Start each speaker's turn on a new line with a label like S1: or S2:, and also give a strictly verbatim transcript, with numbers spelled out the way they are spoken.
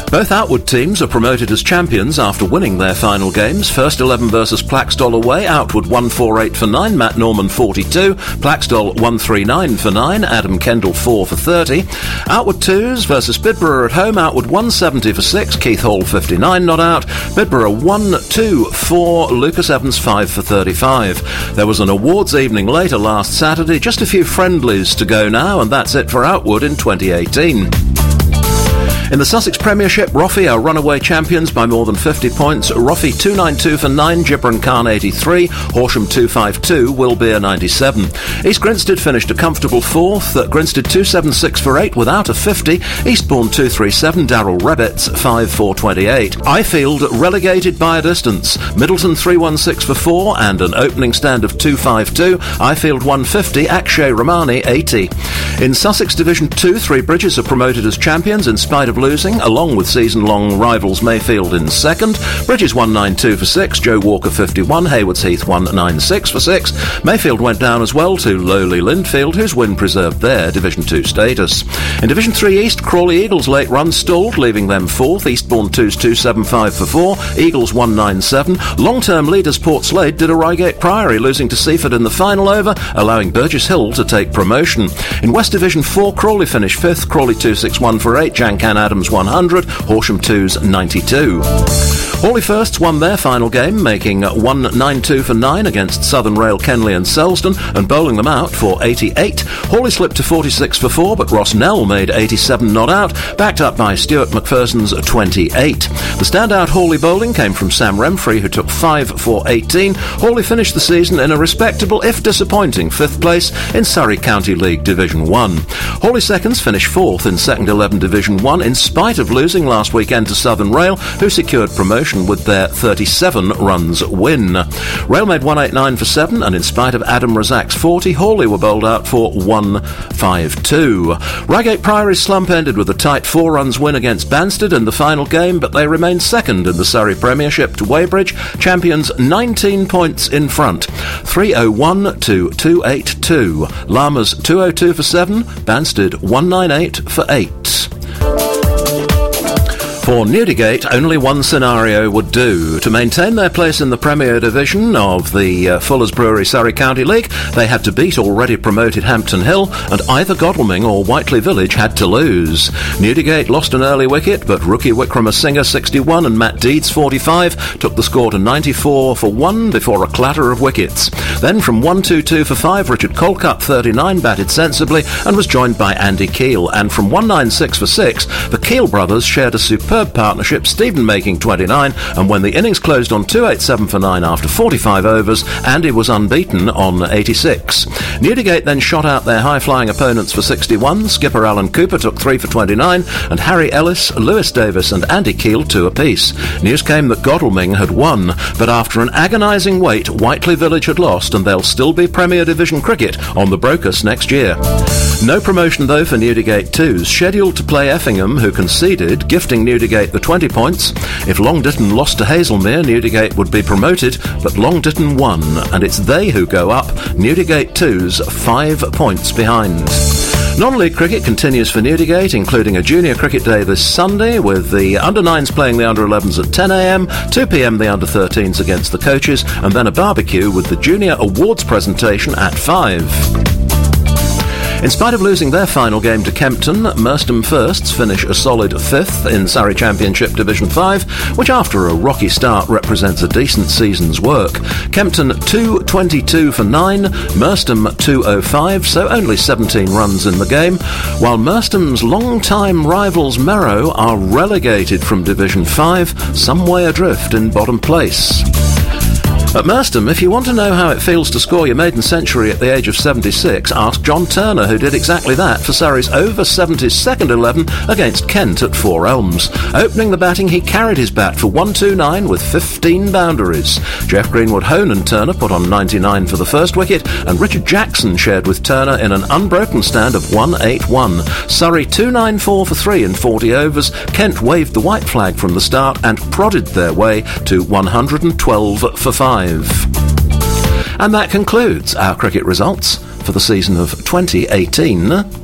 S1: Both Outwood teams are promoted as champions after winning their final games. First eleven versus Plaxdol away. Outwood one forty-eight for nine, Matt Norman forty-two, Plaxdol one thirty-nine for nine, Adam Kendall four for thirty. Outwood twos versus Bidborough at home. Outwood one seventy for six, Keith Hall fifty-nine not out, Bidborough one two four, Lucas Evans five for thirty-five. There was an awards evening later last Saturday, just a few friendlies to go now, and that's it for Outwood in twenty eighteen. In the Sussex Premiership, Roffey are runaway champions by more than fifty points. Roffey two ninety-two for nine, Gibran Khan eighty-three, Horsham two fifty-two, Willbeer ninety-seven. East Grinstead finished a comfortable fourth. Grinstead two seventy-six for eight without a fifty. Eastbourne two thirty-seven, Darrell Rebbets five four twenty-eight. Ifield relegated by a distance. Middleton three sixteen for four and an opening stand of two fifty-two. Ifield one fifty, Akshay Ramani eighty. In Sussex Division two, Three Bridges are promoted as champions in spite of losing, along with season-long rivals Mayfield in second. Bridges one ninety-two for six, Joe Walker fifty-one, Haywards Heath one ninety-six for six. Mayfield went down as well to lowly Lindfield, whose win preserved their Division two status. In Division three East, Crawley Eagles' late run stalled, leaving them fourth. Eastbourne two's two seventy-five for four, Eagles one ninety-seven. Long-term leaders Port Slade did a Reigate Priory, losing to Seaford in the final over, allowing Burgess Hill to take promotion. In West Division four, Crawley finished fifth, Crawley two sixty-one for eight, Jancan Adams one hundred, Horsham twos ninety-two. Hawley Firsts won their final game, making one ninety-two for nine against Southern Rail, Kenley and Selsdon, and bowling them out for eighty-eight. Hawley slipped to forty-six for four, but Ross Nell made eighty-seven not out, backed up by Stuart McPherson's twenty-eight. The standout Hawley bowling came from Sam Remfrey, who took five for eighteen. Hawley finished the season in a respectable, if disappointing, fifth place in Surrey County League Division one. Hawley seconds finished fourth in Second eleven Division one, in spite of losing last weekend to Southern Rail, who secured promotion with their thirty-seven runs win. Rail made one eighty-nine for seven, and in spite of Adam Razak's forty, Hawley were bowled out for one fifty-two. Reigate Priory's slump ended with a tight four runs win against Banstead in the final game, but they remained second in the Surrey Premiership to Weybridge, champions nineteen points in front. three oh one to two eighty-two. Llamas two oh two for seven, Banstead one ninety-eight for eight. For Newdigate, only one scenario would do. To maintain their place in the Premier Division of the uh, Fuller's Brewery Surrey County League, they had to beat already promoted Hampton Hill, and either Godalming or Whiteley Village had to lose. Newdigate lost an early wicket, but rookie Wickramasinghe sixty-one and Matt Deeds forty-five took the score to ninety-four for one before a clatter of wickets. Then from one twenty-two for five, Richard Colcutt thirty-nine batted sensibly and was joined by Andy Keel, and from one ninety-six for six, the Keel brothers shared a superb partnership, Stephen making twenty-nine, and when the innings closed on two eighty-seven for nine after forty-five overs, Andy was unbeaten on eighty-six. Newdigate then shot out their high-flying opponents for sixty-one, skipper Alan Cooper took three for twenty-nine, and Harry Ellis, Lewis Davis and Andy Keel two apiece. News came that Godalming had won, but after an agonising wait, Whiteley Village had lost, and they'll still be Premier Division cricket on the Brocas next year. No promotion though for Newdigate twos, scheduled to play Effingham, who conceded, gifting Newdigate the twenty points. If Long Ditton lost to Hazelmere, Newdigate would be promoted, but Long Ditton won, and it's they who go up, Newdigate twos five points behind. Non-league cricket continues for Newdigate, including a junior cricket day this Sunday, with the under nines playing the under elevens at ten a m, two p m the under thirteens against the coaches, and then a barbecue with the junior awards presentation at five. In spite of losing their final game to Kempton, Merstham Firsts finish a solid fifth in Surrey Championship Division five, which after a rocky start represents a decent season's work. Kempton two twenty-two for nine, Merstham two oh five, so only seventeen runs in the game, while Merstham's long-time rivals Merrow are relegated from Division five, some way adrift in bottom place. At Merstham, if you want to know how it feels to score your maiden century at the age of seventy-six, ask John Turner, who did exactly that for Surrey's over seventies second eleven against Kent at Four Elms. Opening the batting, he carried his bat for one twenty-nine with fifteen boundaries. Jeff Greenwood Hone and Turner put on ninety-nine for the first wicket, and Richard Jackson shared with Turner in an unbroken stand of one eighty-one. Surrey two ninety-four for three in forty overs. Kent waved the white flag from the start and prodded their way to one twelve for five. And that concludes our cricket results for the season of twenty eighteen.